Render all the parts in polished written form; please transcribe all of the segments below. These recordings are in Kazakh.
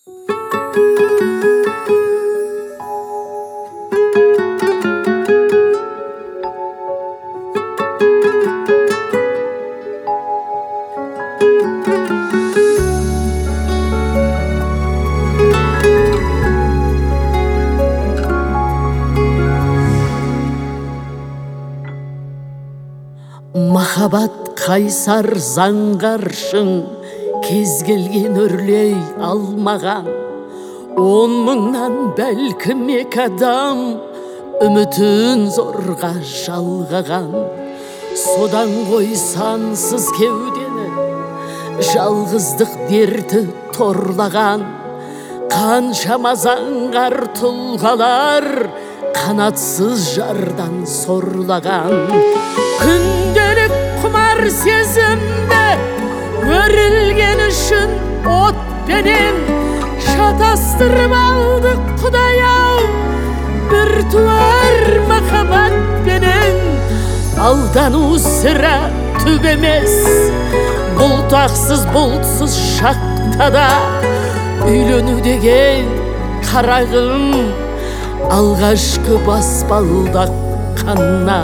Махаббат қайсар заңғаршың, кез келген өрлей алмаған. 10 мыңнан бәлкім 2 адам үмітін зорға жалғаған. Содан ғой сансыз кеудені жалғыздық дерті торлаған. Қаншама заңғар тұлғалар қанатсыз жардан сорлаған. Күнделік құмар сезімді өрілген үшін отпенен шатастырып алдық Құдай-ау, бір туар махаббатпенен. Алдану сірә түк емес, бұлтақсыз бұлтсыз шақта да үйлену деген қарағым алғашқы баспалдақ қана.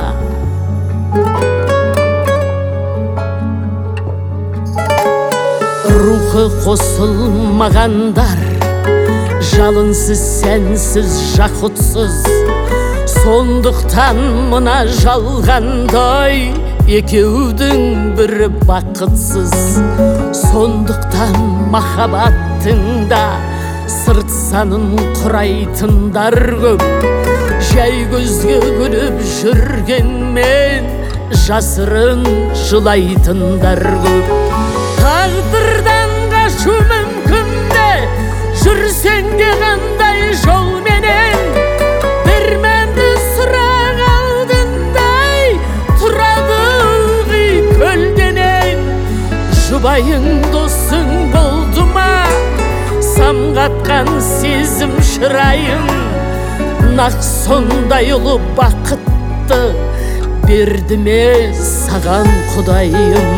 Рухы қосылмағандар, жалынсыз сәнсіз жақұтсыз. Сондықтан мына жалғандай екеудің бірі бақытсыз. Сондықтан махаббаттың да сырт санын құрайтындар көп. Жай көзге күліп жүргенмен жасырын жылайтындар көп. Тағдырдан қашу мүмкін бе, жүрсең де қандай жолменен? Бір мәнді сұрақ алдындай тұрады ылғи көлденең. Жұбайың досың болды ма, самғатқан сезім шырайың? Нақ сондай ұлы бақытты берді ме саған Құдайым?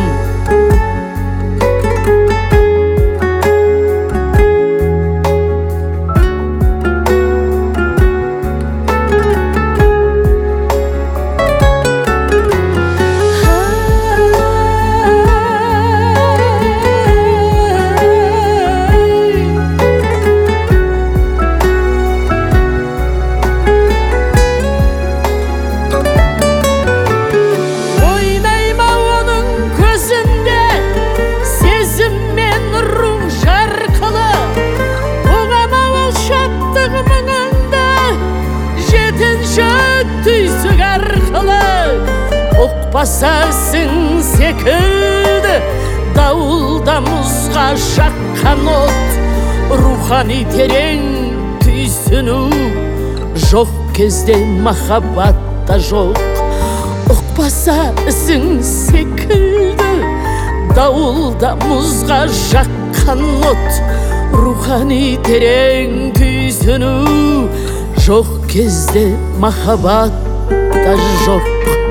Түйсік арқылы ұқпасасың секілді, дауылда мұзға жаққан от. Рухани терең түйсіну жоқ кезде махаббатта жоқ. Ұқпасасың секілді, дауылда мұзға жаққан от. Рухани терең түйсіну жоқ кезде махаббат та жоқ.